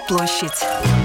площадь.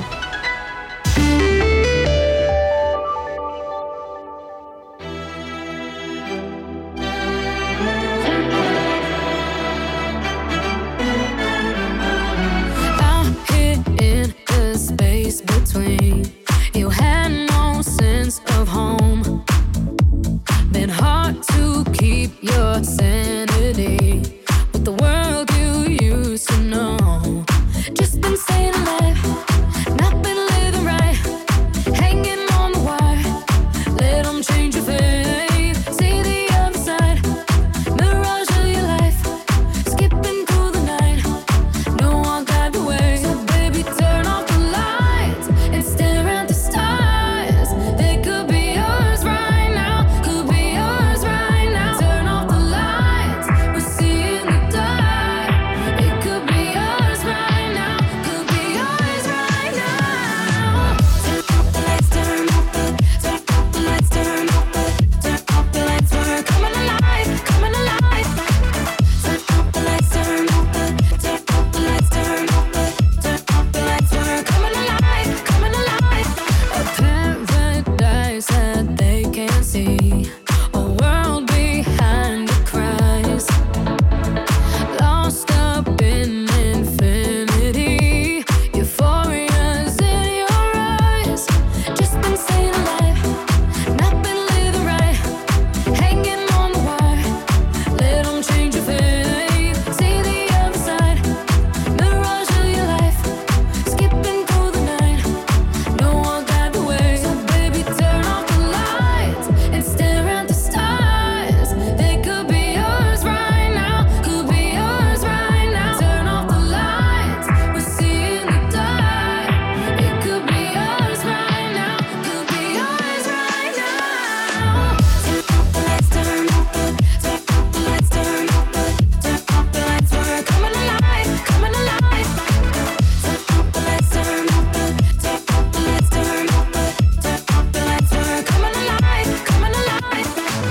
Between you had no sense of home. Been hard to keep your sanity with the world you used to know. Just been staying alive, not been living right, hanging on the wire. Let them change your faith. See the other side, mirage of your life, skipping through the night. No one got the way, so baby turn off the lights and stare at the stars. They could be yours right now, could be yours right now. Turn off the lights, we're seeing the dark. It could be yours right now, could be yours right now. Turn off the lights, turn off the lights, turn off the lights, we're coming alive, coming alive. Turn off the lights, turn off the lights, turn off the lights, we're coming alive, coming alive. A paradise that they can't see, a world behind the cries, lost up in infinity. Euphoria's in your eyes. Just been staying alive, not been living right, hanging on the wire. Let them change your faith. See the other side, mirage of your life, skipping through the night. No one got the way, so baby turn off the lights and stare at the stars. They could be yours right now, could be yours right now. Turn off the lights, we're seeing the dark. It could be yours right now, could be yours right now. Turn off the lights, turn off the lights, turn off the lights, we're coming alive, coming alive. Turn off the lights, turn off the lights, turn off the lights, we're coming alive, coming alive.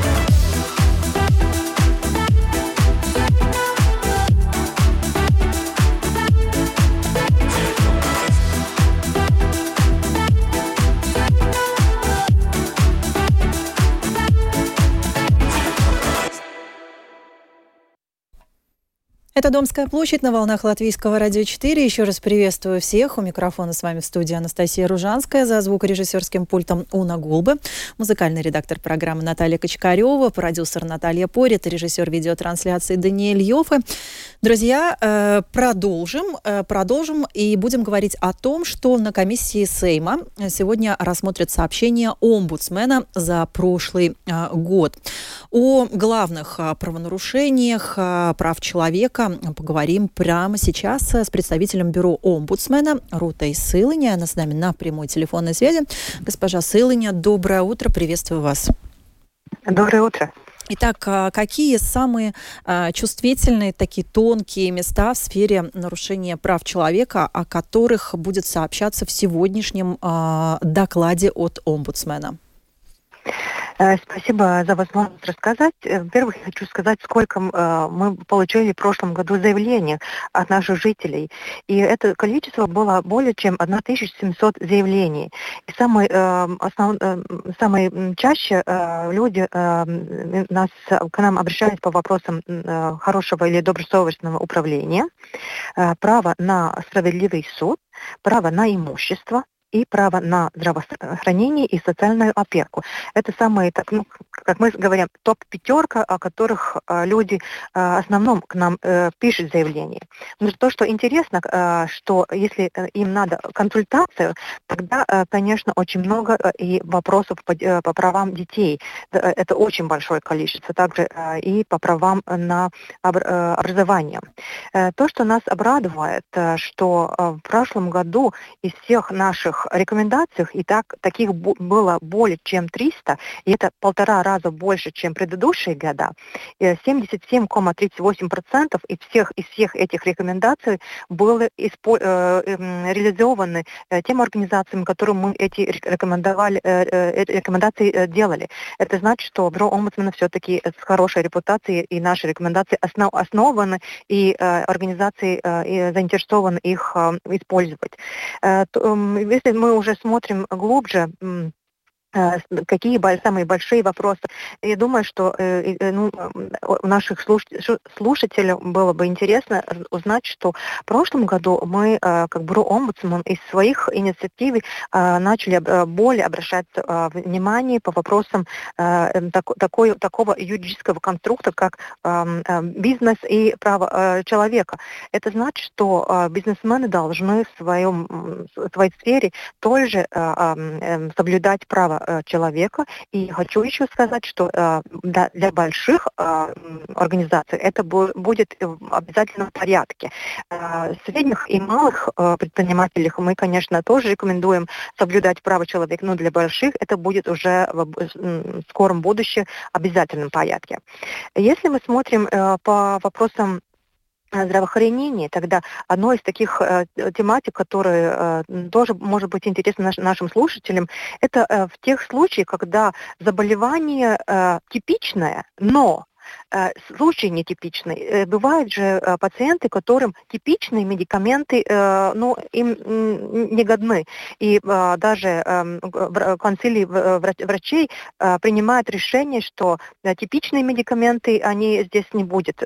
Это Домская площадь на волнах Латвийского радио 4. Еще раз приветствую всех. У микрофона с вами в студии Анастасия Ружанская. За звукорежиссерским пультом Уна Гулбе. Музыкальный редактор программы Наталья Кочкарева. Продюсер Наталья Порит. Режиссер видеотрансляции Даниэль Йоффе. Друзья, продолжим и будем говорить о том, что на комиссии Сейма сегодня рассмотрят сообщение омбудсмена за прошлый год. О главных правонарушениях прав человека поговорим прямо сейчас с представителем бюро омбудсмена Рутой Сылыня. Она с нами на прямой телефонной связи. Госпожа Сылыня, доброе утро, приветствую вас. Доброе утро. Итак, какие самые чувствительные, такие тонкие места в сфере нарушения прав человека, о которых будет сообщаться в сегодняшнем докладе от омбудсмена? Спасибо за возможность рассказать. Во-первых, я хочу сказать, сколько мы получили в прошлом году заявлений от наших жителей. И это количество было более чем 1700 заявлений. И самое чаще люди к нам обращались по вопросам хорошего или добросовестного управления, право на справедливый суд, право на имущество, и право на здравоохранение и социальную опеку. Это самые, как мы говорим, топ-пятерка, о которых люди в основном к нам пишут заявление. Но то, что интересно, что если им надо консультацию, тогда, конечно, очень много и вопросов по правам детей. Это очень большое количество. Также и по правам на образование. То, что нас обрадует, что в прошлом году из всех наших рекомендациях, и таких было более чем 300, и это 1,5 раза больше, чем предыдущие года. 77,38% из всех этих рекомендаций были реализованы тем организациями, которым мы эти рекомендации делали. Это значит, что бюро омбудсмена все-таки с хорошей репутацией, и наши рекомендации основаны, и организации заинтересованы их использовать. Если мы уже смотрим глубже, какие самые большие вопросы. Я думаю, что у наших слушателей было бы интересно узнать, что в прошлом году мы, как бюро омбудсмен, из своих инициатив начали более обращать внимание по вопросам такого юридического конструкта, как бизнес и право человека. Это значит, что бизнесмены должны в своей сфере тоже соблюдать право человека. И хочу еще сказать, что для больших организаций это будет обязательно в порядке. Средних и малых предпринимателей мы, конечно, тоже рекомендуем соблюдать право человека, но для больших это будет уже в скором будущем обязательном порядке. Если мы смотрим по вопросам здравоохранения, тогда одной из таких тематик, которые тоже может быть интересно нашим слушателям, это в тех случаях, когда заболевание типичное, но случай нетипичный. Бывают же пациенты, которым типичные медикаменты им не годны. И даже консилий врачей принимают решение, что типичные медикаменты, они здесь не будут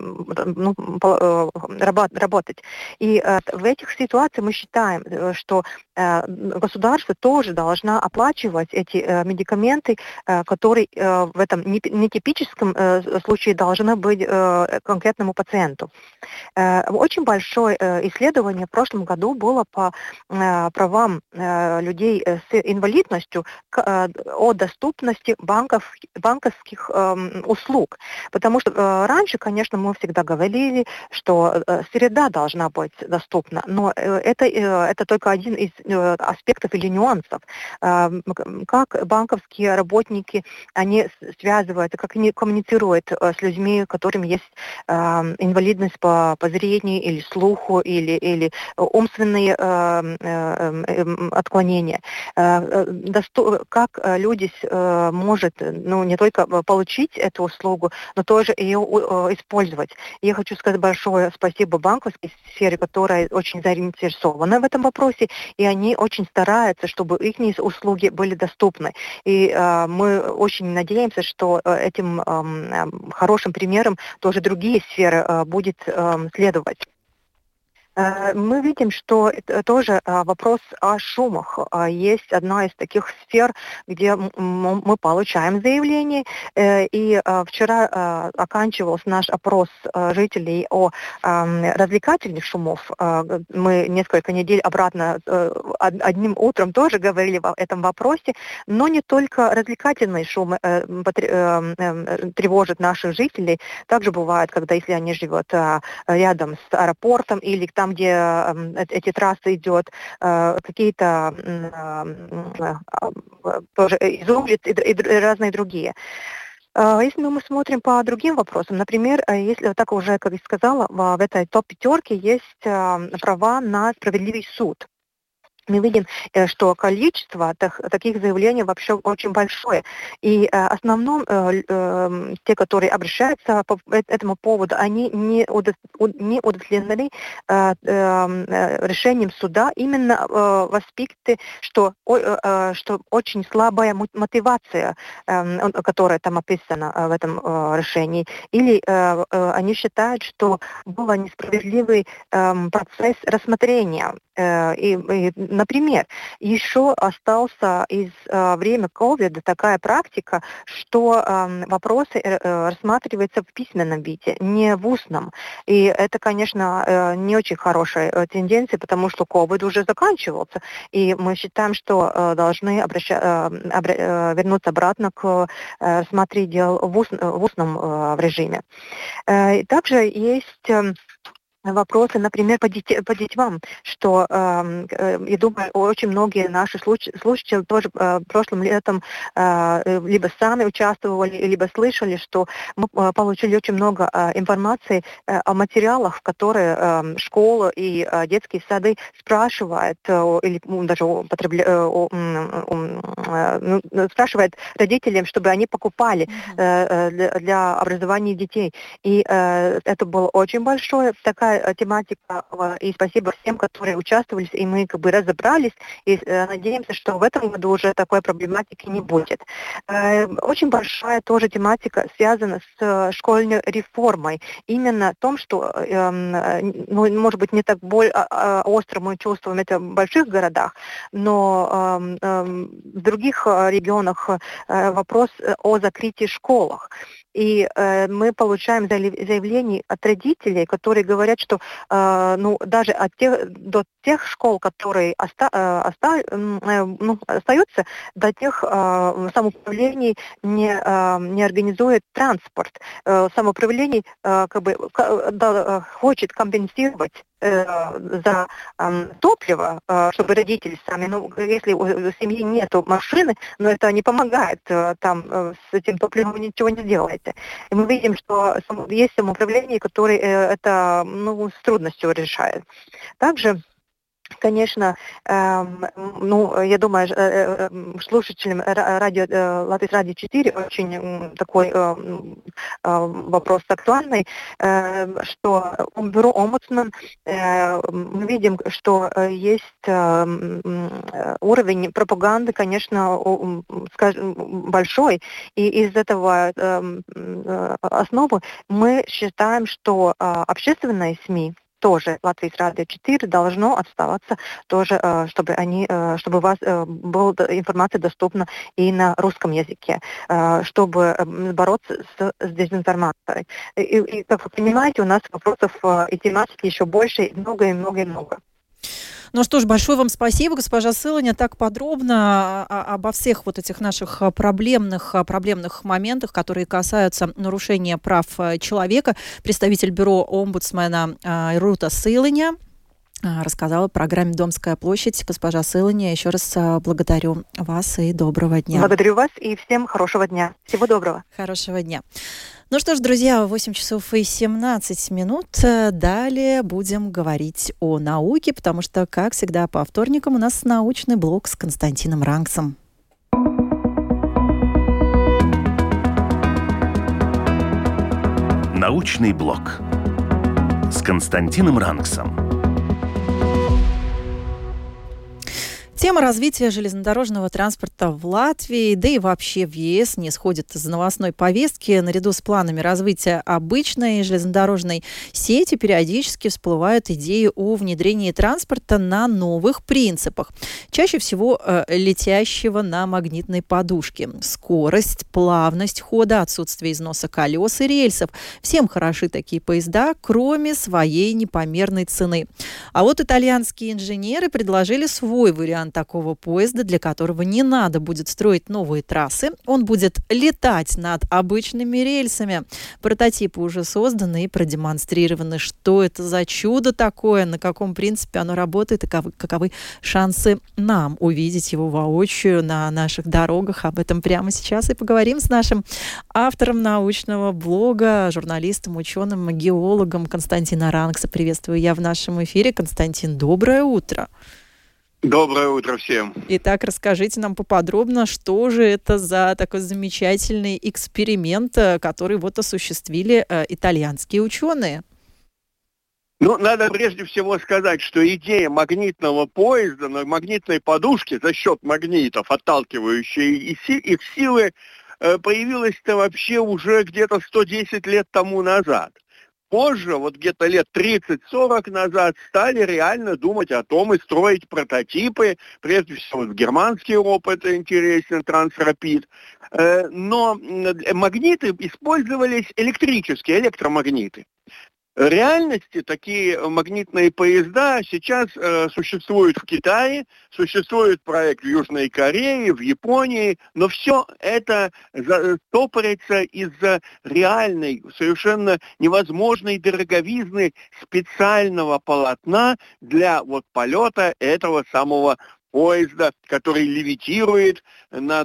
работать. И в этих ситуациях мы считаем, что государство тоже должно оплачивать эти медикаменты, которые в этом нетипическом случае должны быть конкретному пациенту. Очень большое исследование в прошлом году было по правам людей с инвалидностью о доступности банковских услуг. Потому что раньше, конечно, мы всегда говорили, что среда должна быть доступна, но это только один из аспектов или нюансов. Как банковские работники, они связываются, как они коммуницируют с людьми, которым есть инвалидность по зрению или слуху, или умственные отклонения. Как люди могут не только получить эту услугу, но тоже ее использовать. Я хочу сказать большое спасибо банковской сфере, которая очень заинтересована в этом вопросе, и они очень стараются, чтобы их услуги были доступны. И мы очень надеемся, что этим хорошим примером тоже другие сферы будут следовать. Мы видим, что тоже вопрос о шумах. Есть одна из таких сфер, где мы получаем заявления. И вчера оканчивался наш опрос жителей о развлекательных шумов. Мы несколько недель обратно одним утром тоже говорили о этом вопросе. Но не только развлекательные шумы тревожат наших жителей. Также бывает, когда если они живут рядом с аэропортом или там, где эти трассы идут, какие-то тоже из улиц и разные другие. Если мы смотрим по другим вопросам, например, если так уже, как я сказала, в этой топ-5 есть права на справедливый суд. Мы видим, что количество таких заявлений вообще очень большое. И в основном те, которые обращаются по этому поводу, они не удовлетворены решением суда именно в аспекте, что очень слабая мотивация, которая там описана в этом решении. Или они считают, что был несправедливый процесс рассмотрения. Например, еще остался из времени COVID такая практика, что вопросы рассматриваются в письменном виде, не в устном. И это, конечно, не очень хорошая тенденция, потому что COVID уже заканчивался. И мы считаем, что должны вернуться обратно к рассмотрению дел в устном режиме. Также есть вопросы, например, по детям, что, я думаю, очень многие наши слушатели тоже прошлым летом либо сами участвовали, либо слышали, что мы получили очень много информации о материалах, в которые школы и детские сады спрашивают, или даже спрашивают родителям, чтобы они покупали для образования детей. И это было очень большое такая тематика, и спасибо всем, которые участвовали, и мы разобрались, и надеемся, что в этом году уже такой проблематики не будет. Очень большая тоже тематика связана с школьной реформой. Именно в том, что, может быть, не так остро мы чувствуем это в больших городах, но в других регионах вопрос о закрытии школ. И мы получаем заявления от родителей, которые говорят, что даже до тех школ, которые остаются, до тех самоуправлений не организует транспорт. Самоуправление хочет компенсировать за топливо, чтобы родители сами, если у семьи нету машины, но это не помогает, там с этим топливом ничего не делаете. И мы видим, что есть самоуправление, которое это с трудностью решает. Также, конечно, я думаю, слушателям Латвийс Радио 4 очень такой вопрос актуальный, что бюро омбудсмен, мы видим, что есть уровень пропаганды, конечно, большой, и из этого основы мы считаем, что общественные СМИ, тоже Латвийс Радио 4 должно оставаться тоже, чтобы у вас была информация доступна и на русском языке, чтобы бороться с дезинформацией. И как вы понимаете, у нас вопросов и тематики еще больше, и много. Ну что ж, большое вам спасибо, госпожа Сыланя, так подробно обо всех вот этих наших проблемных моментах, которые касаются нарушения прав человека. Представитель бюро омбудсмена Рута Сыланя рассказала о программе «Домская площадь». Госпожа Сыланя, еще раз благодарю вас и доброго дня. Благодарю вас и всем хорошего дня. Всего доброго. Хорошего дня. Ну что ж, друзья, 8 часов и 17 минут. Далее будем говорить о науке, потому что, как всегда, по вторникам у нас научный блок с Константином Рангсом. Научный блок с Константином Рангсом. Тема развития железнодорожного транспорта в Латвии, да и вообще в ЕС не сходит из новостной повестки. Наряду с планами развития обычной железнодорожной сети периодически всплывают идеи о внедрении транспорта на новых принципах. Чаще всего летящего на магнитной подушке. Скорость, плавность хода, отсутствие износа колес и рельсов. Всем хороши такие поезда, кроме своей непомерной цены. А вот итальянские инженеры предложили свой вариант такого поезда, для которого не надо будет строить новые трассы. Он будет летать над обычными рельсами. Прототипы уже созданы и продемонстрированы. Что это за чудо такое, на каком принципе оно работает и каковы шансы нам увидеть его воочию на наших дорогах. Об этом прямо сейчас и поговорим с нашим автором научного блога, журналистом, ученым, геологом Константином Рангсом. Приветствую я в нашем эфире. Константин, доброе утро. Доброе утро всем. Итак, расскажите нам поподробно, что же это за такой замечательный эксперимент, который вот осуществили итальянские ученые. Надо прежде всего сказать, что идея магнитного поезда на магнитной подушке за счет магнитов, отталкивающей их силы, появилась-то вообще уже где-то 110 лет тому назад. Позже, вот где-то лет 30-40 назад, стали реально думать о том и строить прототипы, прежде всего германский опыт интересен, Трансрапид. Но магниты использовались электрические, электромагниты. В реальности такие магнитные поезда сейчас существуют в Китае, существует проект в Южной Корее, в Японии, но все это стопорится из-за реальной, совершенно невозможной дороговизны специального полотна для полета этого самого поезда, который левитирует над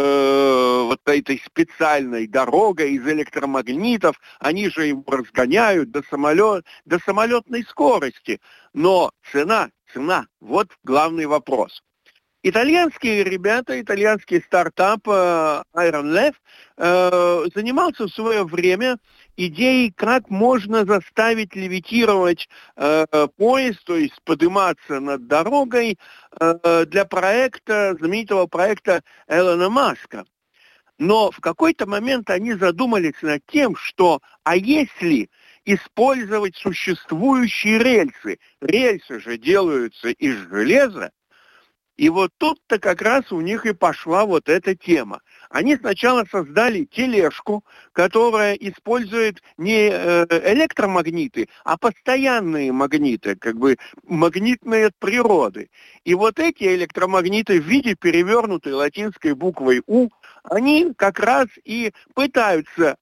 этой специальной дорогой из электромагнитов. Они же его разгоняют до самолетной скорости. Но цена, вот главный вопрос. Итальянские ребята, итальянский стартап Iron Lev занимался в свое время идеей, как можно заставить левитировать поезд, то есть подниматься над дорогой для знаменитого проекта Элона Маска. Но в какой-то момент они задумались над тем, что если использовать существующие рельсы, рельсы же делаются из железа, и вот тут-то как раз у них и пошла вот эта тема. Они сначала создали тележку, которая использует не электромагниты, а постоянные магниты, магнитные от природы. И вот эти электромагниты в виде перевернутой латинской буквой «У», они как раз и пытаются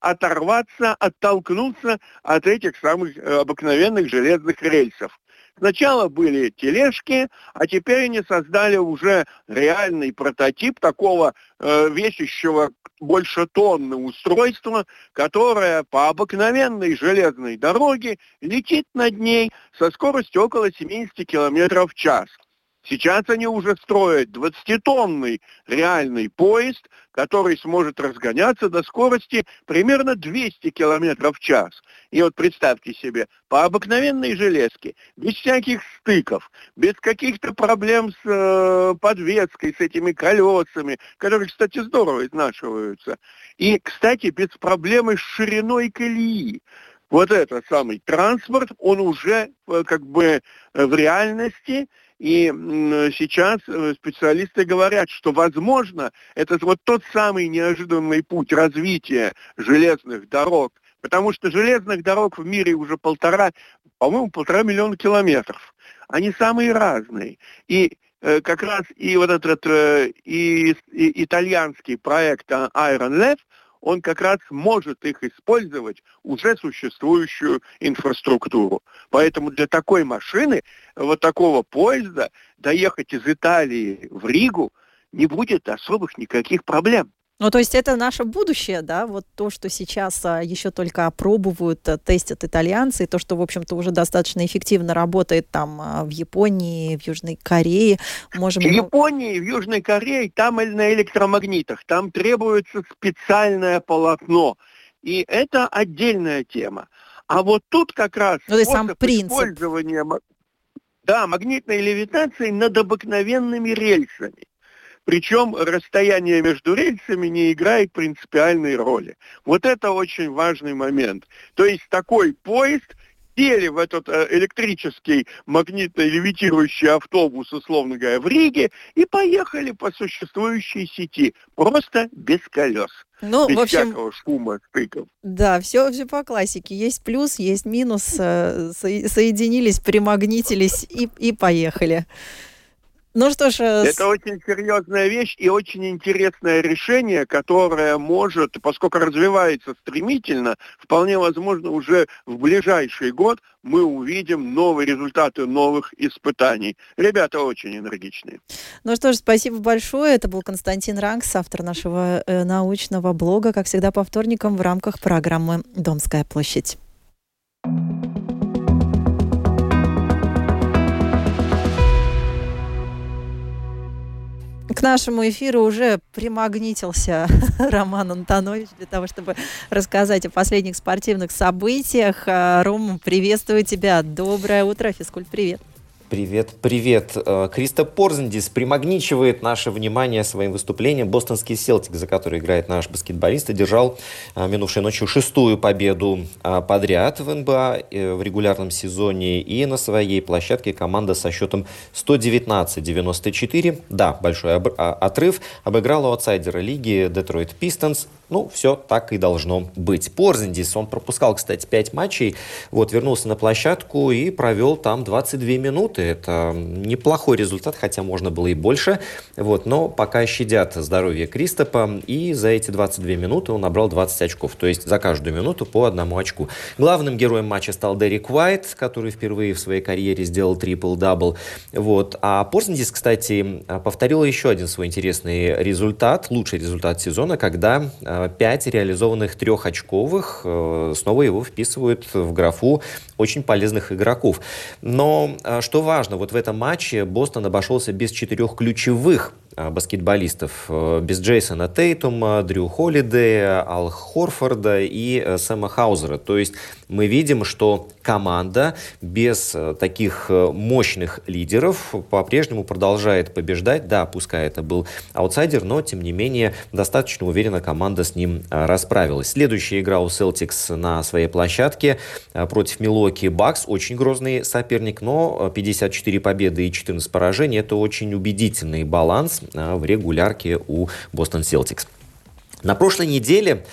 оттолкнуться от этих самых обыкновенных железных рельсов. Сначала были тележки, а теперь они создали уже реальный прототип такого весящего больше тонны устройства, которое по обыкновенной железной дороге летит над ней со скоростью около 70 км в час. Сейчас они уже строят 20-тонный реальный поезд, который сможет разгоняться до скорости примерно 200 км в час. И вот представьте себе, по обыкновенной железке, без всяких стыков, без каких-то проблем с подвеской, с этими колесами, которые, кстати, здорово изнашиваются. И, кстати, без проблемы с шириной колеи. Вот этот самый транспорт, он уже в реальности. И сейчас специалисты говорят, что, возможно, это вот тот самый неожиданный путь развития железных дорог, потому что железных дорог в мире уже по-моему, 1,5 миллиона километров. Они самые разные. И как раз и вот этот итальянский проект Iron Lev, он как раз может их использовать, уже существующую инфраструктуру. Поэтому для такой машины, вот такого поезда, доехать из Италии в Ригу не будет особых никаких проблем. Ну, то есть это наше будущее, да, вот то, что сейчас еще только опробуют, тестят итальянцы, и то, что, в общем-то, уже достаточно эффективно работает там в Японии, в Южной Корее. В Японии, в Южной Корее, там на электромагнитах, там требуется специальное полотно, и это отдельная тема. А вот тут как раз способ использования магнитной левитации над обыкновенными рельсами. Причем расстояние между рельсами не играет принципиальной роли. Вот это очень важный момент. То есть такой поезд сели в этот электрический магнитно-левитирующий автобус, условно говоря, в Риге и поехали по существующей сети. Просто без колес. Без всякого шума, стыков. Да, все по классике. Есть плюс, есть минус. Соединились, примагнитились и поехали. Ну что ж... Это очень серьезная вещь и очень интересное решение, которое может, поскольку развивается стремительно, вполне возможно, уже в ближайший год мы увидим новые результаты новых испытаний. Ребята очень энергичные. Ну что ж, спасибо большое. Это был Константин Ранкс, автор нашего научного блога, как всегда, по вторникам в рамках программы «Домская площадь». К нашему эфиру уже примагнитился Роман Антонович для того, чтобы рассказать о последних спортивных событиях. Рома, приветствую тебя. Доброе утро, физкульт, привет. Привет. Кристоп Порзингис примагничивает наше внимание своим выступлением. Бостонский Селтик, за который играет наш баскетболист, одержал минувшей ночью 6-ю победу подряд в НБА в регулярном сезоне. И на своей площадке команда со счетом 119-94, да, большой отрыв, обыграла аутсайдера лиги Детройт Пистонс. Ну, все так и должно быть. Порзингис, он пропускал, кстати, 5 матчей, вернулся на площадку и провел там 22 минуты. Это неплохой результат, хотя можно было и больше. Но пока щадят здоровье Кристопа, и за эти 22 минуты он набрал 20 очков. То есть за каждую минуту по 1 очку. Главным героем матча стал Дерек Уайт, который впервые в своей карьере сделал трипл-дабл. А Порзингис, кстати, повторил еще один свой интересный результат, лучший результат сезона, когда 5 реализованных 3-очковых снова его вписывают в графу очень полезных игроков. Но что важно, в этом матче Бостон обошелся без 4 ключевых баскетболистов. Без Джейсона Тейтума, Дрю Холлидея, Ал Хорфорда и Сэма Хаузера. То есть мы видим, что команда без таких мощных лидеров по-прежнему продолжает побеждать. Да, пускай это был аутсайдер, но тем не менее достаточно уверенно команда с ним расправилась. Следующая игра у Celtics на своей площадке против Милуоки Бакс. Очень грозный соперник, но 54 победы и 14 поражений – это очень убедительный баланс в регулярке у Бостон Селтикс. На прошлой неделе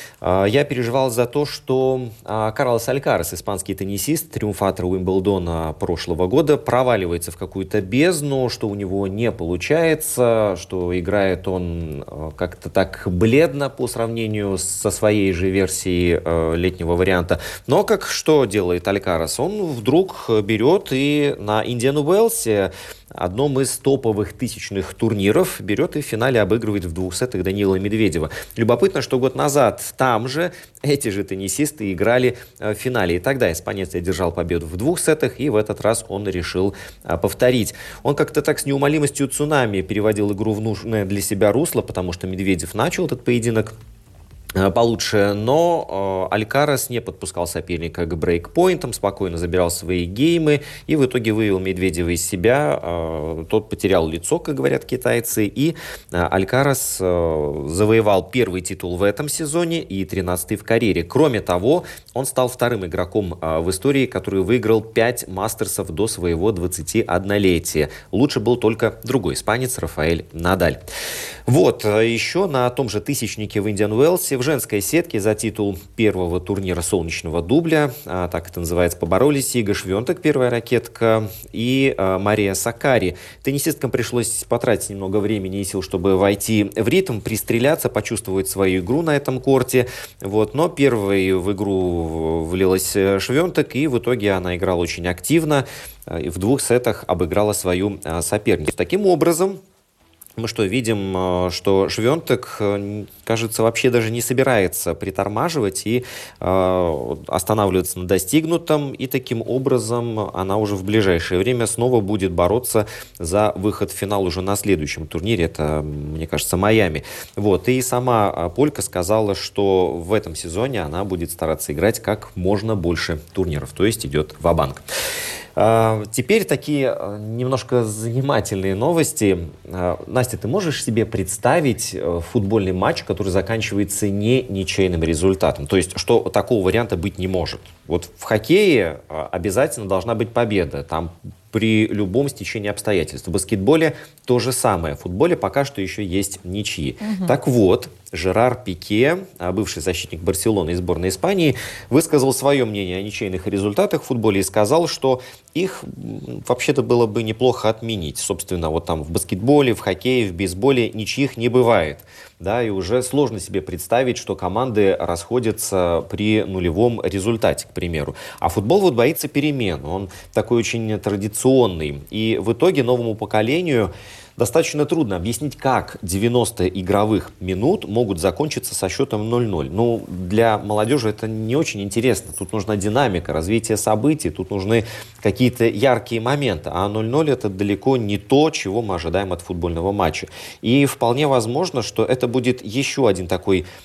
я переживал за то, что Карлос Алькарас, испанский теннисист, триумфатор Уимблдона прошлого года, проваливается в какую-то бездну, что у него не получается, что играет он как-то так бледно по сравнению со своей же версией летнего варианта. Но что делает Алькарас? Он вдруг берет и на Индиан Уэллсе, одном из топовых тысячных турниров, берет и в финале обыгрывает в 2 сетах Даниила Медведева. Любопытно, что год назад там же эти же теннисисты играли в финале. И тогда испанец одержал победу в 2 сетах, и в этот раз он решил повторить. Он как-то так с неумолимостью цунами переводил игру в нужное для себя русло, потому что Медведев начал этот поединок получше, но Алькарас не подпускал соперника к брейкпоинтам, спокойно забирал свои геймы и в итоге вывел Медведева из себя. Тот потерял лицо, как говорят китайцы, и Алькарас завоевал 1-й титул в этом сезоне и 13-й в карьере. Кроме того, он стал 2-м игроком в истории, который выиграл 5 мастерсов до своего 21-летия. Лучше был только другой испанец Рафаэль Надаль. Еще на том же тысячнике в Индиан Уэллсе в женской сетке за титул первого турнира солнечного дубля, так это называется, поборолись Ига Швентек, первая ракетка, и Мария Сакари. Теннисисткам пришлось потратить немного времени и сил, чтобы войти в ритм, пристреляться, почувствовать свою игру на этом корте. Но первой в игру влилась Швентек, и в итоге она играла очень активно, и в 2 сетах обыграла свою соперницу. Таким образом, мы видим, что Швентек, кажется, вообще даже не собирается притормаживать и останавливаться на достигнутом, и таким образом она уже в ближайшее время снова будет бороться за выход в финал уже на следующем турнире, это, мне кажется, Майами. И сама полька сказала, что в этом сезоне она будет стараться играть как можно больше турниров, то есть идет ва-банк. Теперь такие немножко занимательные новости. Настя, ты можешь себе представить футбольный матч, который заканчивается не ничейным результатом? То есть, что такого варианта быть не может? В хоккее обязательно должна быть победа. Там при любом стечении обстоятельств. В баскетболе то же самое. В футболе пока что еще есть ничьи. Так вот, Жерар Пике, бывший защитник Барселоны и сборной Испании, высказал свое мнение о ничейных результатах в футболе и сказал, что их вообще-то было бы неплохо отменить. Собственно, там в баскетболе, в хоккее, в бейсболе ничьих не бывает. И уже сложно себе представить, что команды расходятся при нулевом результате, к примеру. А футбол боится перемен. Он такой очень традиционный. И в итоге новому поколению достаточно трудно объяснить, как 90 игровых минут могут закончиться со счетом 0-0. Для молодежи это не очень интересно. Тут нужна динамика, развитие событий, тут нужны какие-то яркие моменты. А 0-0 это далеко не то, чего мы ожидаем от футбольного матча. И вполне возможно, что это будет еще один такой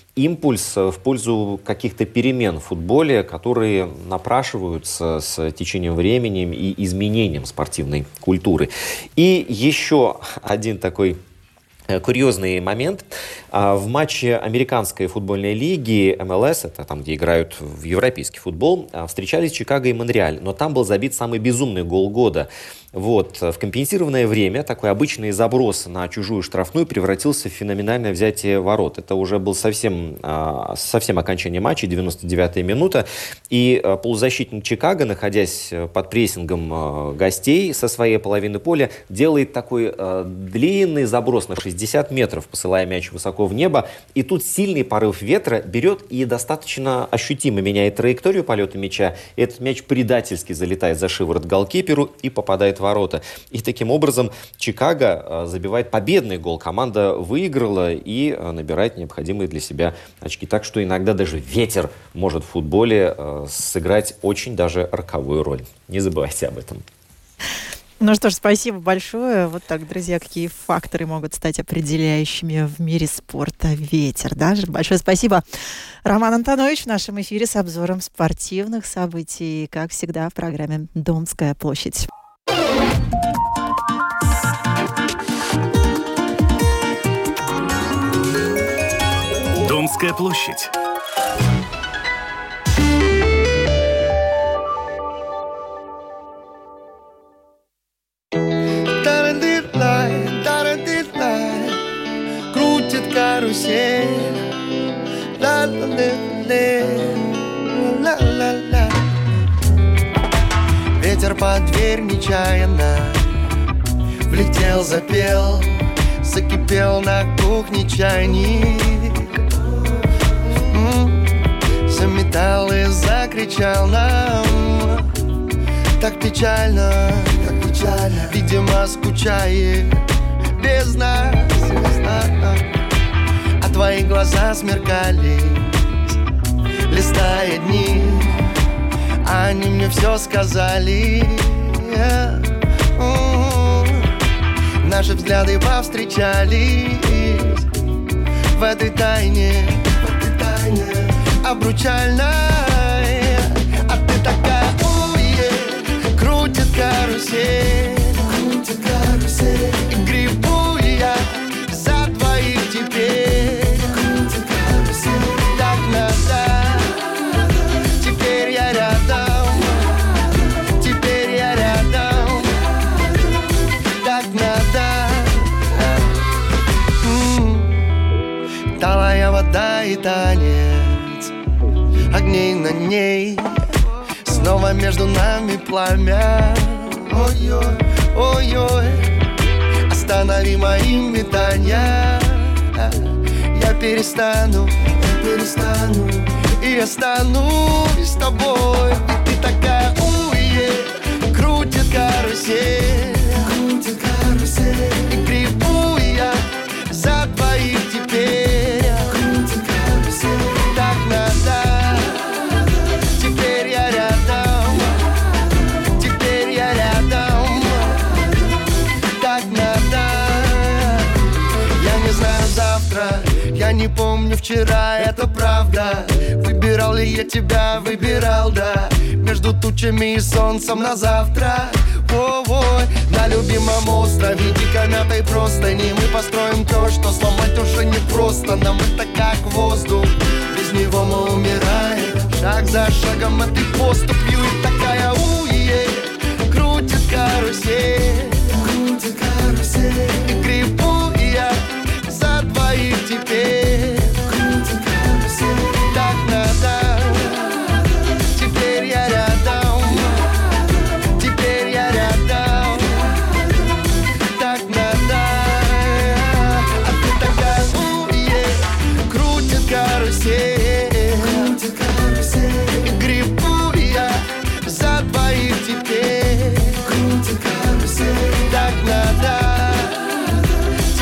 импульс в пользу каких-то перемен в футболе, которые напрашиваются с течением времени и изменением спортивной культуры. И еще один такой курьезный момент. В матче американской футбольной лиги МЛС, это там, где играют в европейский футбол, встречались Чикаго и Монреаль. Но там был забит самый безумный гол года. Вот. В компенсированное время такой обычный заброс на чужую штрафную превратился в феноменальное взятие ворот. Это уже был совсем окончание матча, 99-я минута. И полузащитник Чикаго, находясь под прессингом гостей со своей половины поля, делает такой длинный заброс на 60 метров, посылая мяч высоко в небо. И тут сильный порыв ветра берет и достаточно ощутимо меняет траекторию полета мяча. И этот мяч предательски залетает за шиворот голкиперу и попадает в ворота. И таким образом Чикаго забивает победный гол. Команда выиграла и набирает необходимые для себя очки. Так что иногда даже ветер может в футболе сыграть очень даже роковую роль. Не забывайте об этом. Ну что ж, спасибо большое. Вот так, друзья, какие факторы могут стать определяющими в мире спорта. Ветер, да? Большое спасибо. Роман Антонович в нашем эфире с обзором спортивных событий, как всегда, в программе «Домская площадь». Домская площадь. Крутит карусель. Ветер под дверь нечаянно влетел, запел, закипел на кухне чайник. Заметал и закричал нам. Так печально, видимо, скучает без нас. А твои глаза смеркались, листая дни. Они мне все сказали. Наши взгляды повстречались в этой тайне обручальной. А ты такая, крутит карусель. И грибу я за двоих теперь. Так надо. Теперь я рядом. Так надо. Талая вода и танец огней на ней. Снова между нами пламя. Ой-ой, ой-ой. Останови мои метания. Я перестану и останусь с тобой. И ты такая, крутит карусель. И грибу я за двоих теперь. Так надо. Теперь я рядом. Так надо. Я не знаю завтра, я не помню вчера, это правда. Выбирал ли я тебя, выбирал, да. Между тучами и солнцем на завтра. Ой, на любимом острове дикомятой простыни мы построим то, что сломать уже не просто. Нам это как воздух, без него мы умираем. Шаг за шагом этой поступью. И такая, крутит карусель. И грибу я за двоих теперь. Так надо. Теперь я рядом. Так надо. А ты такая, крутит карусель. И грибу я за двоих теперь. Так надо.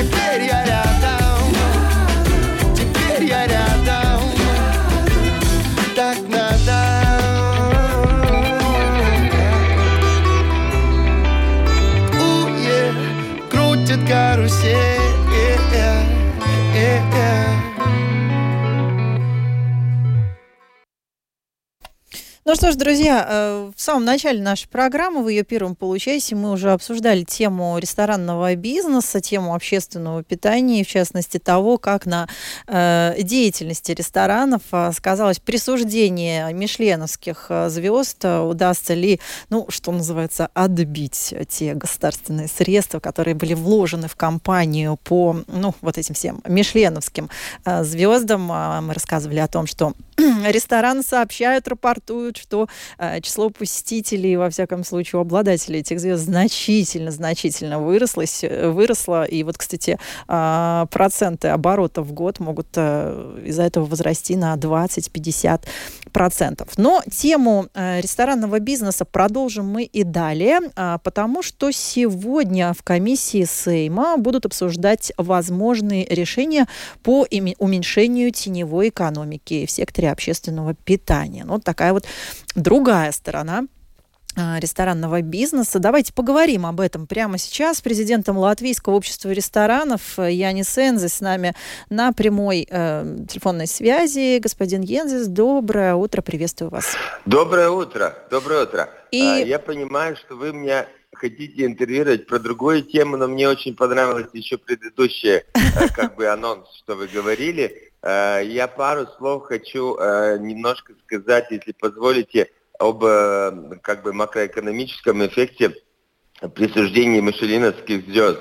Ну что ж, друзья, в самом начале нашей программы, в ее первом получасе, мы уже обсуждали тему ресторанного бизнеса, тему общественного питания, и в частности того, как на деятельности ресторанов сказалось присуждение мишленовских звезд, удастся ли, что называется, отбить те государственные средства, которые были вложены в кампанию по, вот этим всем мишленовским звездам. Мы рассказывали о том, что рестораны сообщают, рапортуют, что число посетителей, во всяком случае, у обладателей этих звезд значительно выросло. И вот, кстати, проценты оборота в год могут из-за этого возрасти на 20-50%. Но тему ресторанного бизнеса продолжим мы и далее, потому что сегодня в комиссии Сейма будут обсуждать возможные решения по уменьшению теневой экономики в секторе общественного питания. Вот такая вот другая сторона ресторанного бизнеса. Давайте поговорим об этом прямо сейчас. Президентом Латвийского общества ресторанов Янис Энзис с нами на прямой телефонной связи. Господин Янис, доброе утро, приветствую вас. Доброе утро. Я понимаю, что вы меня хотите интервьюировать про другую тему, но мне очень понравилось еще предыдущий анонс, что вы говорили. Я пару слов хочу немножко сказать, если позволите, об макроэкономическом эффекте присуждения мишленовских звезд,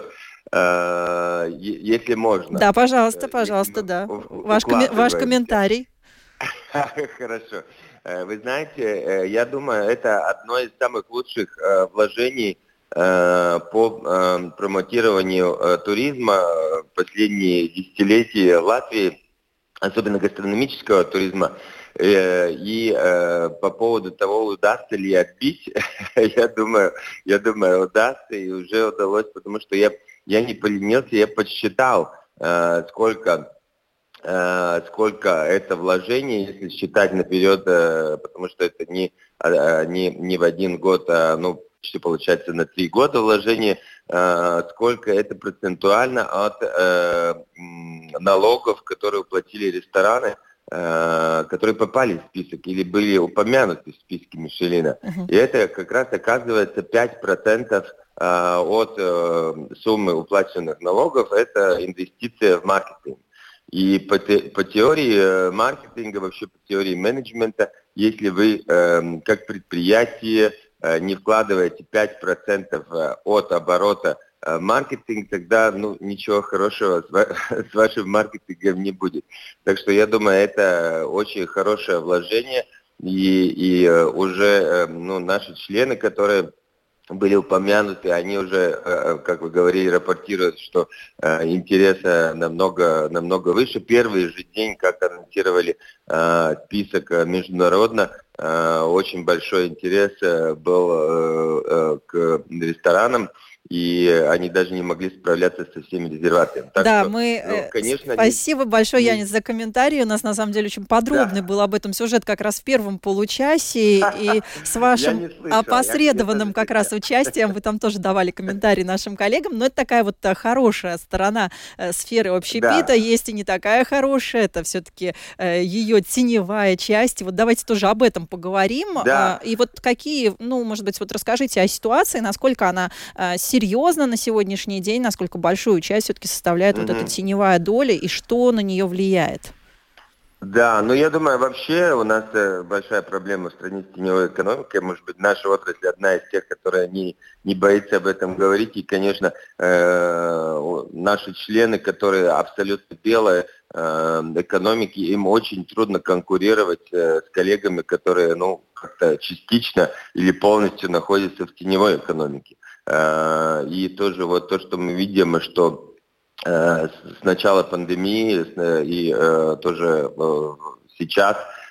если можно. Да, пожалуйста, да. Ваш комментарий. Хорошо. Вы знаете, я думаю, это одно из самых лучших вложений по промотированию туризма в последние десятилетия Латвии, особенно гастрономического туризма. И по поводу того, удастся ли отбить, я думаю, удастся, и уже удалось, потому что я не поленился, я подсчитал, сколько это вложение, если считать наперед, потому что это не в один год, почти получается на 3 года вложение, сколько это процентуально от налогов, которые уплатили рестораны, которые попали в список или были упомянуты в списке Мишелина. И это как раз оказывается 5% от суммы уплаченных налогов, это инвестиция в маркетинг. И по теории маркетинга, вообще по теории менеджмента, если вы как предприятие не вкладываете 5% от оборота в маркетинг, тогда ничего хорошего с вашим маркетингом не будет. Так что я думаю, это очень хорошее вложение, и уже наши члены, которые были упомянуты, они уже, как вы говорили, рапортируют, что интерес намного выше. Первый же день, как анонсировали список международно, очень большой интерес был к ресторанам, и они даже не могли справляться со всеми резервациями. Спасибо большое, Янис, за комментарий. У нас, на самом деле, очень подробный был об этом сюжет как раз в первом получасе, и с вашим опосредованным как раз участием вы там тоже давали комментарии нашим коллегам, но это такая вот хорошая сторона сферы общепита, есть и не такая хорошая, это все-таки ее теневая часть. Вот давайте тоже об этом поговорим. И вот какие, может быть, вот расскажите о ситуации, насколько она серьезно на сегодняшний день, насколько большую часть все-таки составляет вот эта теневая доля и что на нее влияет? Да, я думаю, вообще у нас большая проблема в стране с теневой экономикой. Может быть, наша отрасль одна из тех, которая не боится об этом говорить. И, конечно, наши члены, которые абсолютно белые экономики, им очень трудно конкурировать с коллегами, которые, как-то частично или полностью находятся в теневой экономике. И тоже вот то, что мы видим, что с начала пандемии и тоже сейчас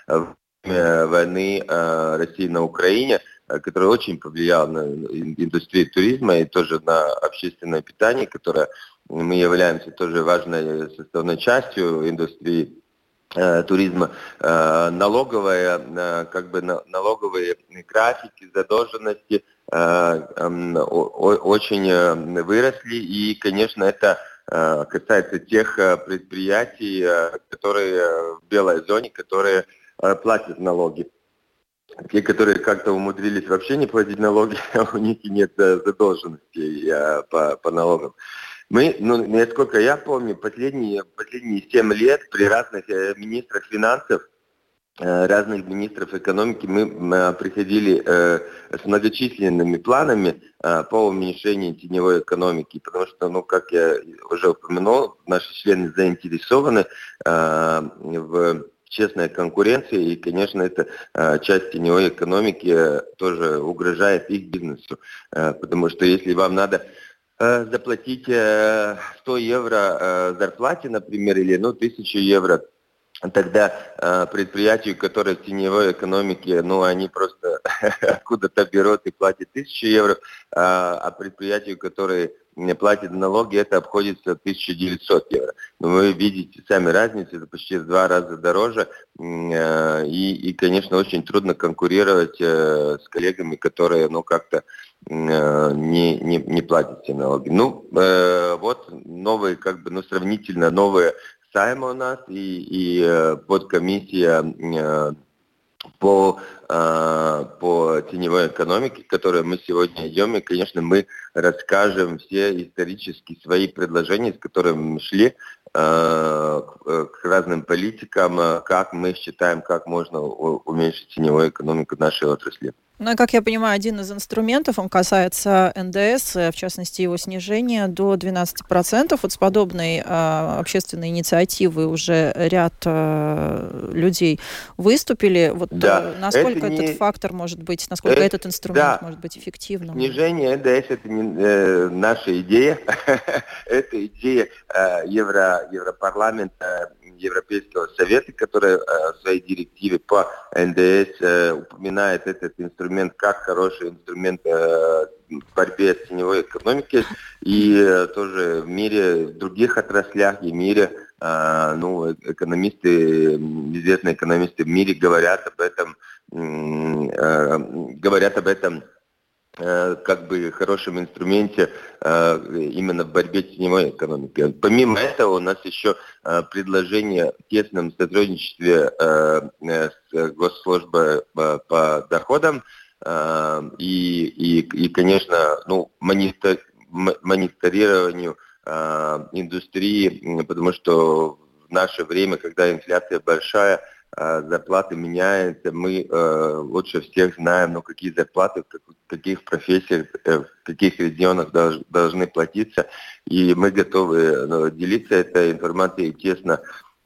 войны России на Украине, которая очень повлияла на индустрию туризма и тоже на общественное питание, которое мы являемся тоже важной составной частью индустрии туризма, налоговые графики, задолженности очень выросли, и, конечно, это касается тех предприятий, которые в белой зоне, которые платят налоги. те, которые как-то умудрились вообще не платить налоги, у них и нет задолженностей по налогам. Мы, насколько я помню, последние 7 лет при разных министрах финансов, разных министров экономики мы приходили с многочисленными планами по уменьшению теневой экономики, потому что, как я уже упомянул, наши члены заинтересованы в честной конкуренции, и, конечно, эта часть теневой экономики тоже угрожает их бизнесу, потому что если вам надо заплатить 100 евро зарплате, например, или 1000 евро, тогда предприятию, которые в теневой экономике, они просто откуда-то берут и платят 1000 евро, а предприятию, которые не платят налоги, это обходится 1900 евро. Но вы видите сами разницу, это почти в 2 раза дороже, и, конечно, очень трудно конкурировать с коллегами, которые, как-то не платят все налоги. Вот новые, сравнительно новые Сайма у нас и подкомиссия по теневой экономике, к которой мы сегодня идем, и, конечно, мы расскажем все исторически свои предложения, с которыми мы шли к разным политикам, как мы считаем, как можно уменьшить теневую экономику нашей отрасли. Как я понимаю, один из инструментов, он касается НДС, в частности, его снижения до 12%. Вот с подобной общественной инициативой уже ряд людей выступили. Насколько этот фактор может быть, насколько этот инструмент может быть эффективным? Снижение НДС – это не наша идея. Это идея Европарламента, Европейского совета, который в своей директиве по НДС упоминает этот инструмент как хороший инструмент в борьбе с теневой экономикой. И тоже в мире, в других отраслях и мире, известные экономисты в мире говорят об этом как бы хорошем инструменте именно в борьбе с теневой экономикой. Помимо этого, у нас еще предложение в тесном сотрудничестве с Госслужбой по доходам и конечно, мониторированию индустрии, потому что в наше время, когда инфляция большая, зарплаты меняются, мы лучше всех знаем, какие зарплаты, в каких профессиях, в каких регионах должны платиться. И мы готовы делиться этой информацией, тесно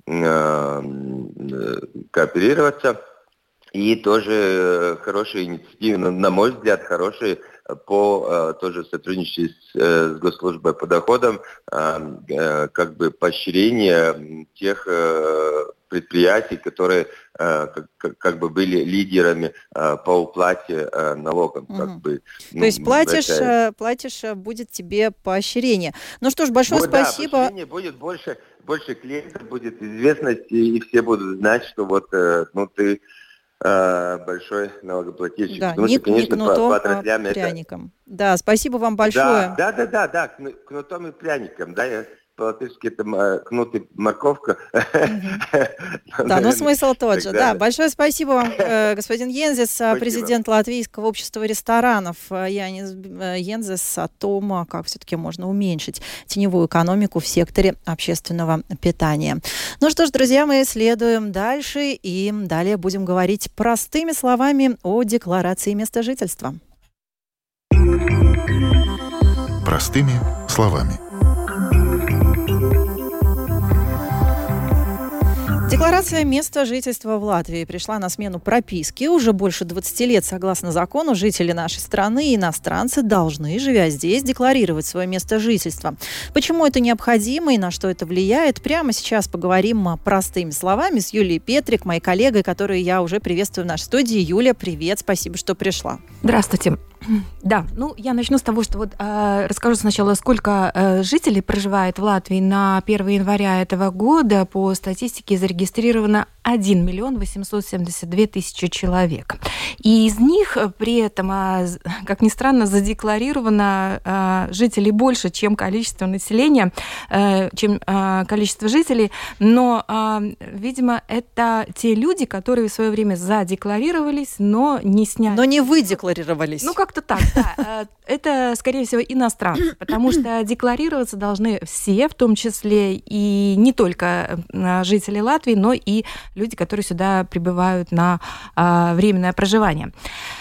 кооперироваться. И тоже хорошие инициативы, на мой взгляд, хорошие по тоже сотрудничеству с Госслужбой по доходам, как бы поощрение тех предприятий, которые как бы были лидерами по уплате налогов. То есть платишь, будет тебе поощрение. Ну что ж, большое спасибо. Поощрение будет больше клиентов, будет известность, и все будут знать, что ты большой налогоплательщик. Да, потому что, конечно, кнутом, по отраслям пряником. Да, спасибо вам большое. Да, кнутом и пряником. Да, по-латышски это кнут и морковка. Да, но смысл тот же. Да, большое спасибо вам, господин Ензис, президент Латвийского общества ресторанов. Ензис о том, как все-таки можно уменьшить теневую экономику в секторе общественного питания. Ну что ж, друзья, мы следуем дальше и далее будем говорить простыми словами о декларации места жительства. Простыми словами. Декларация места жительства в Латвии пришла на смену прописке. Уже больше 20 лет, согласно закону, жители нашей страны и иностранцы должны, живя здесь, декларировать свое место жительства. Почему это необходимо и на что это влияет, прямо сейчас поговорим простыми словами с Юлией Петрик, моей коллегой, которую я уже приветствую в нашей студии. Юля, привет, спасибо, что пришла. Здравствуйте. Да, я начну с того, что расскажу сначала, сколько жителей проживает в Латвии на 1 января этого года. По статистике зарегистрировано зарегистрировано 1 миллион 872 тысячи человек. И из них при этом, как ни странно, задекларировано жителей больше, чем количество населения, чем количество жителей. Но, видимо, это те люди, которые в свое время задекларировались, но не сняли. Но не выдекларировались. Ну, как-то так, да. Это, скорее всего, иностранцы, потому что декларироваться должны все, в том числе и не только жители Латвии, но и люди, которые сюда прибывают на временное проживание.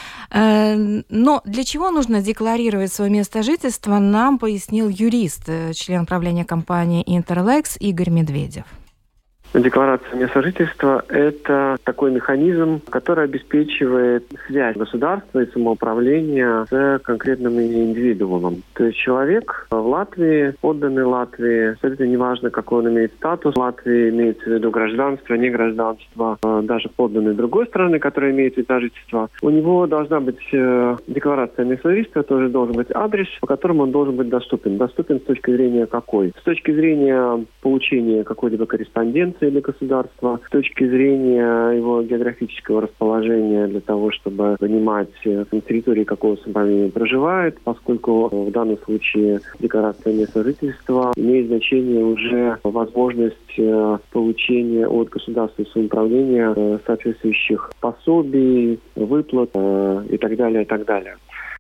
Но для чего нужно декларировать свое место жительства, нам пояснил юрист, член правления компании Интерлекс Игорь Медведев. Декларация места жительства – это такой механизм, который обеспечивает связь государства и самоуправления с конкретным индивидуумом. То есть человек в Латвии, подданный Латвии, абсолютно неважно, какой он имеет статус в Латвии, имеется в виду гражданство, не гражданство, даже подданный другой страны, которая имеет вид на жительство, у него должна быть декларация места жительства, тоже должен быть адрес, по которому он должен быть доступен. Доступен с точки зрения какой? С точки зрения получения какой-либо корреспонденции или государства, с точки зрения его географического расположения для того, чтобы понимать, на территории какого самоуправления проживает, поскольку в данном случае декларация места жительства имеет значение уже возможность получения от государства и самоуправления соответствующих пособий, выплат и так далее, и так далее.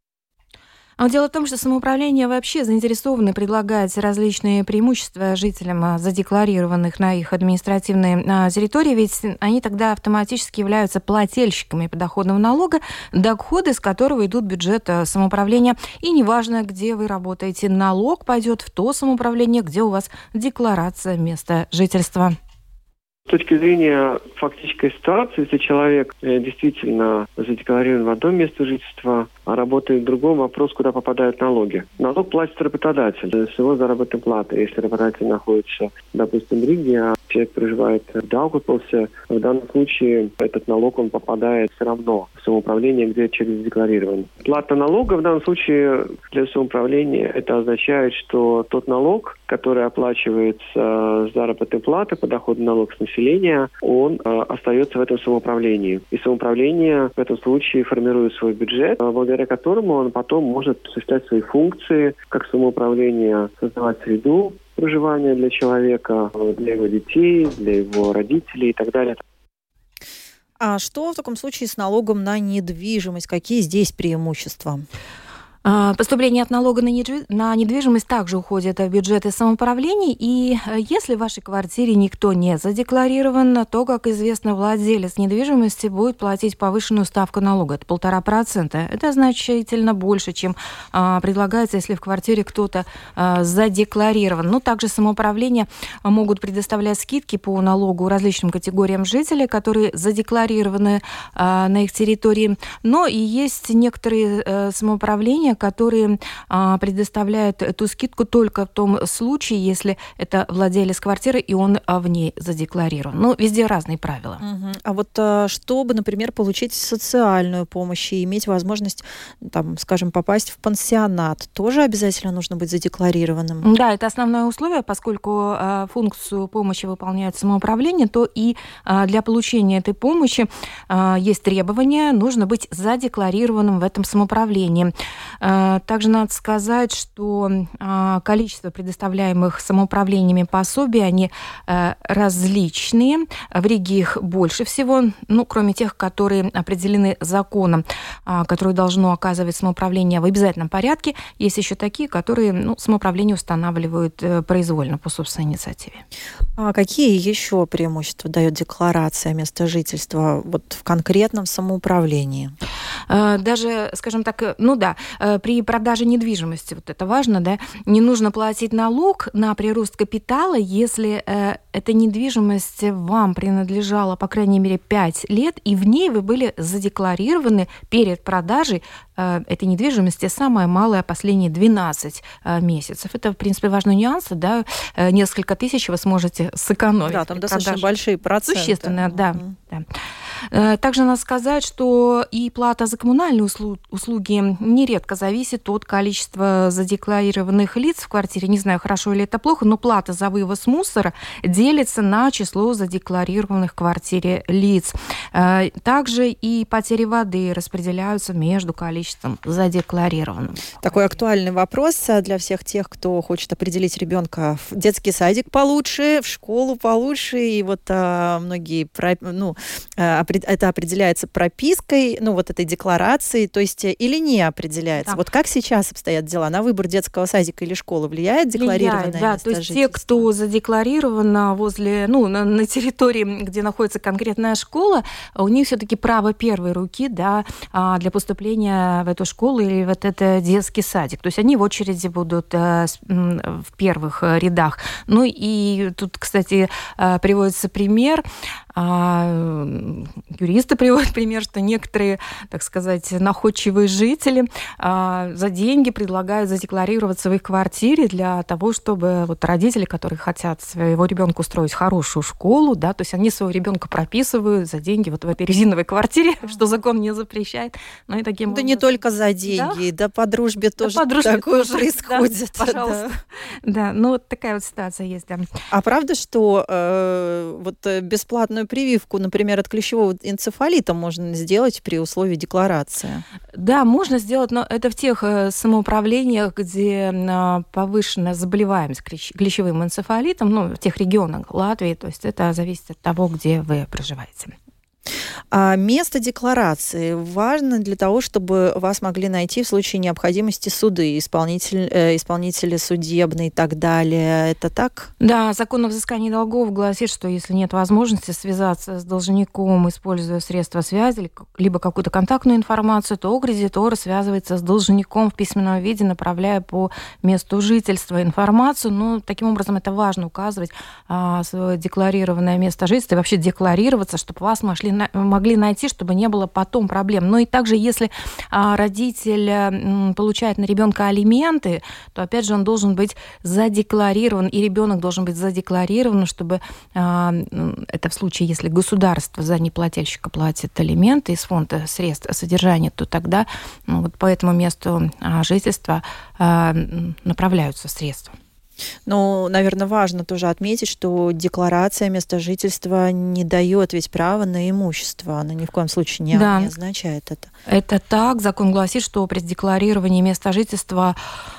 А дело в том, что самоуправление вообще заинтересовано предлагать различные преимущества жителям, задекларированных на их административной территории, ведь они тогда автоматически являются плательщиками подоходного налога, доходы с которого идут в бюджет самоуправления. И неважно, где вы работаете, налог пойдет в то самоуправление, где у вас декларация места жительства. С точки зрения фактической ситуации, если человек действительно задекларирован в одном месте жительства, а работает в другом, вопрос, куда попадают налоги. Налог платит работодатель с его заработной платы. Если работодатель находится, допустим, в Риге, а человек проживает в Даугавпилсе, в данном случае этот налог он попадает все равно в самоуправление, где человек задекларирован. Плата налога в данном случае для самоуправления это означает, что тот налог, который оплачивается с заработной платы, подоходный налог с населения, он остается в этом самоуправлении. И самоуправление в этом случае формирует свой бюджет, благодаря которому он потом может осуществлять свои функции, как самоуправление, создавать среду проживания для человека, для его детей, для его родителей и так далее. А что в таком случае с налогом на недвижимость? Какие здесь преимущества? Поступление от налога на недвижимость также уходит в бюджеты самоуправлений, и если в вашей квартире никто не задекларирован, то, как известно, владелец недвижимости будет платить повышенную ставку налога, это 1,5%. Это значительно больше, чем предлагается, если в квартире кто-то задекларирован. Но также самоуправления могут предоставлять скидки по налогу различным категориям жителей, которые задекларированы на их территории. Но и есть некоторые самоуправления, которые предоставляют эту скидку только в том случае, если это владелец квартиры, и он в ней задекларирован. Ну, везде разные правила. А вот чтобы, например, получить социальную помощь и иметь возможность, там, скажем, попасть в пансионат, тоже обязательно нужно быть задекларированным? Да, это основное условие, поскольку функцию помощи выполняет самоуправление, то и для получения этой помощи есть требования, нужно быть задекларированным в этом самоуправлении. Также надо сказать, что количество предоставляемых самоуправлениями пособий, они различные. В Риге их больше всего, ну, кроме тех, которые определены законом, которые должно оказывать самоуправление в обязательном порядке. Есть еще такие, которые самоуправление устанавливают произвольно по собственной инициативе. А какие еще преимущества дает декларация места жительства вот в конкретном самоуправлении? Даже, скажем так, при продаже недвижимости, вот это важно, да, не нужно платить налог на прирост капитала, если эта недвижимость вам принадлежала, по крайней мере, 5 лет, и в ней вы были задекларированы перед продажей этой недвижимости самое малое последние 12 месяцев. Это, в принципе, важный нюанс, да, несколько тысяч вы сможете сэкономить. Да, там достаточно большие проценты. Существенно, да. Также надо сказать, что и плата за коммунальные услуги нередко зависит от количества задекларированных лиц в квартире. Не знаю, хорошо или это плохо, но плата за вывоз мусора делится на число задекларированных в квартире лиц. Также и потери воды распределяются между количеством задекларированным. Такой актуальный вопрос для всех тех, кто хочет определить ребенка в детский садик получше, в школу получше. И вот многие, это определяется пропиской, этой декларацией, то есть или не определяется. Да. Вот как сейчас обстоят дела? На выбор детского садика или школы влияет декларированное место жительства? То есть те, кто задекларировано возле, на территории, где находится конкретная школа, у них все-таки право первой руки, да, для поступления в эту школу или в этот детский садик. То есть они в очереди будут в первых рядах. Ну и тут, кстати, приводится пример, юристы приводят пример, что некоторые, так сказать, находчивые жители за деньги предлагают задекларироваться в их квартире для того, чтобы родители, которые хотят своего ребенка устроить в хорошую школу, да, то есть они своего ребенка прописывают за деньги в этой резиновой квартире, что закон не запрещает. И таким образом... не только за деньги, да по дружбе тоже такое происходит. Да, пожалуйста. Да, такая ситуация есть, да. А правда, что бесплатную прививку, например, от клещевого энцефалита можно сделать при условии декларации? Да, можно сделать, но это в тех самоуправлениях, где повышенная заболеваемость клещевым энцефалитом, в тех регионах Латвии, то есть это зависит от того, где вы проживаете. А место декларации важно для того, чтобы вас могли найти в случае необходимости суды, исполнители судебные и так далее. Это так? Да, закон о взыскании долгов гласит, что если нет возможности связаться с должником, используя средства связи, либо какую-то контактную информацию, то кредитор связывается с должником в письменном виде, направляя по месту жительства информацию. Но таким образом это важно указывать свое декларированное место жительства и вообще декларироваться, чтобы вас могли найти, чтобы не было потом проблем. И также, если родитель получает на ребенка алименты, то, опять же, он должен быть задекларирован, и ребенок должен быть задекларирован, чтобы это в случае, если государство за неплательщика платит алименты из фонда средств содержания, то тогда по этому месту жительства направляются средства. Наверное, важно тоже отметить, что декларация места жительства не дает ведь права на имущество. Она ни в коем случае не означает это. Это так. Закон гласит, что при декларировании места жительства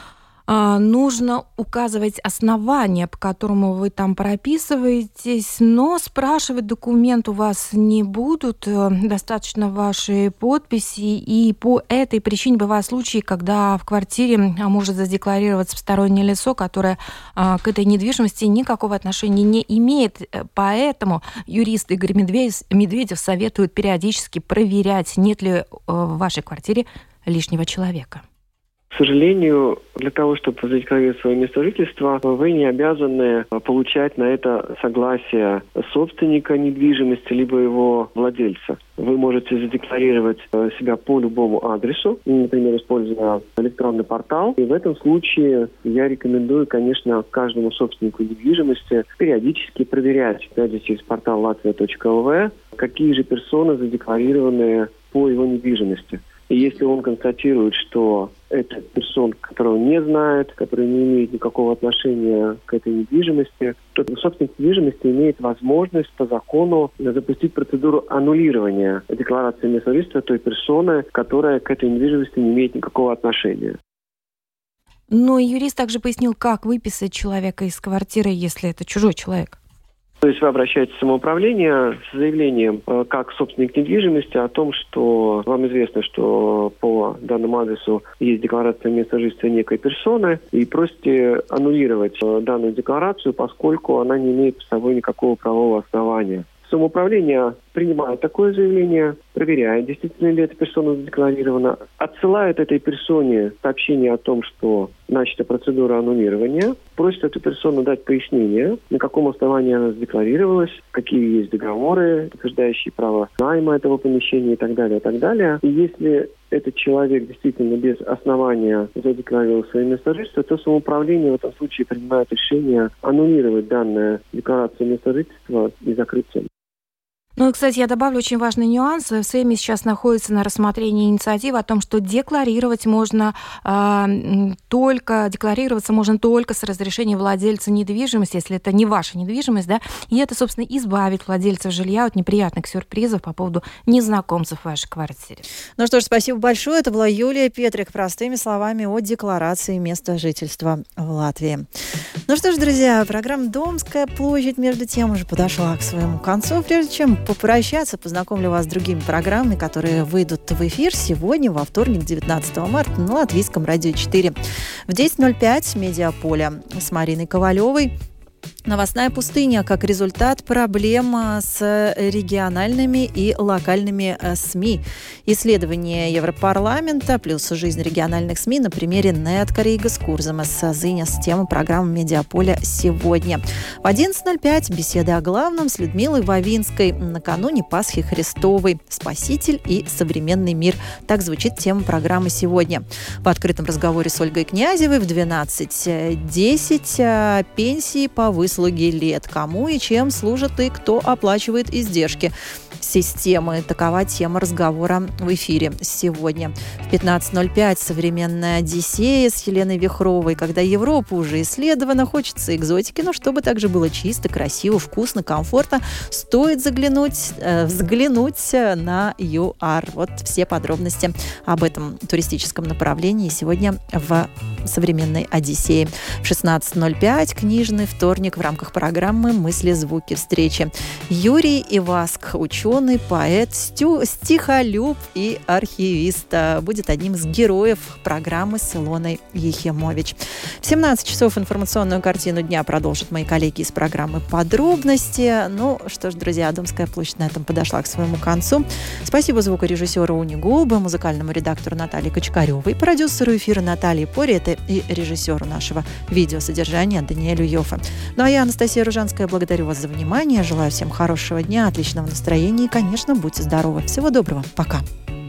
нужно указывать основание, по которому вы там прописываетесь, но спрашивать документ у вас не будут, достаточно вашей подписи, и по этой причине бывают случаи, когда в квартире может задекларироваться постороннее лицо, которое к этой недвижимости никакого отношения не имеет, поэтому юрист Игорь Медведев советует периодически проверять, нет ли в вашей квартире лишнего человека. К сожалению, для того, чтобы задекларировать свое место жительства, вы не обязаны получать на это согласие собственника недвижимости либо его владельца. Вы можете задекларировать себя по любому адресу, например, используя электронный портал. И в этом случае я рекомендую, конечно, каждому собственнику недвижимости периодически проверять, опять через портал latvia.lv, какие же персоны задекларированы по его недвижимости. И если он констатирует, что это персон, которого не знает, который не имеет никакого отношения к этой недвижимости, то собственник недвижимости имеет возможность по закону запустить процедуру аннулирования декларации места жительства той персоны, которая к этой недвижимости не имеет никакого отношения. Юрист также пояснил, как выписать человека из квартиры, если это чужой человек. То есть вы обращаетесь в самоуправление с заявлением, как собственник недвижимости, о том, что вам известно, что по данному адресу есть декларация места жительства некой персоны, и просите аннулировать данную декларацию, поскольку она не имеет под собой никакого правового основания. Самоуправление принимает такое заявление, проверяет, действительно ли эта персона задекларирована, отсылает этой персоне сообщение о том, что начата процедура аннулирования, просит эту персону дать пояснение, на каком основании она задекларировалась, какие есть договоры, подтверждающие право найма этого помещения и так далее, и так далее. И если этот человек действительно без основания задекларировал свое место жительства, то самоуправление в этом случае принимает решение аннулировать данную декларацию места жительства и закрыть цену. Ну и, кстати, я добавлю очень важный нюанс. В Сейме сейчас находится на рассмотрении инициатива о том, что декларироваться можно только с разрешения владельца недвижимости, если это не ваша недвижимость, да, и это, собственно, избавит владельцев жилья от неприятных сюрпризов по поводу незнакомцев в вашей квартире. Ну что ж, спасибо большое. Это была Юлия Петрик. Простыми словами о декларации места жительства в Латвии. Ну что ж, друзья, программа «Домская площадь» между тем уже подошла к своему концу. Прежде чем попрощаться, познакомлю вас с другими программами, которые выйдут в эфир сегодня, во вторник, 19 марта, на Латвийском радио 4. В 10:05 «Медиаполе» с Мариной Ковалевой. Новостная пустыня как результат проблем с региональными и локальными СМИ. Исследование Европарламента плюс жизнь региональных СМИ на примере Неоткарīgas Kurzemes Ziņas. Тема программы «Медиаполя» сегодня. В 11:05 беседа о главном с Людмилой Вавинской накануне Пасхи Христовой. «Спаситель и современный мир». Так звучит тема программы сегодня. В открытом разговоре с Ольгой Князевой в 12:10 пенсии по выслуге лет. Кому и чем служат и кто оплачивает издержки системы. Такова тема разговора в эфире сегодня. В 15:05 современная Одиссея с Еленой Вихровой. Когда Европа уже исследована, хочется экзотики, но чтобы также было чисто, красиво, вкусно, комфортно, стоит взглянуть на ЮАР. Вот все подробности об этом туристическом направлении сегодня в современной Одиссее. В 16:05 книжный вторник в рамках программы «Мысли, звуки, встречи». Юрий Иваск, ученый, поэт, стихолюб и архивист, будет одним из героев программы с Илоной Ехимович. В 17 часов информационную картину дня продолжат мои коллеги из программы «Подробности». Ну что ж, друзья, Домская площадь на этом подошла к своему концу. Спасибо звукорежиссеру Уни Гулбе, музыкальному редактору Наталье Кочкаревой, продюсеру эфира Наталье Порете и режиссеру нашего видеосодержания Даниэлю Йоффе. Ну а я, Анастасия Ружанская, благодарю вас за внимание. Желаю всем хорошего дня, отличного настроения и, конечно, будьте здоровы. Всего доброго. Пока.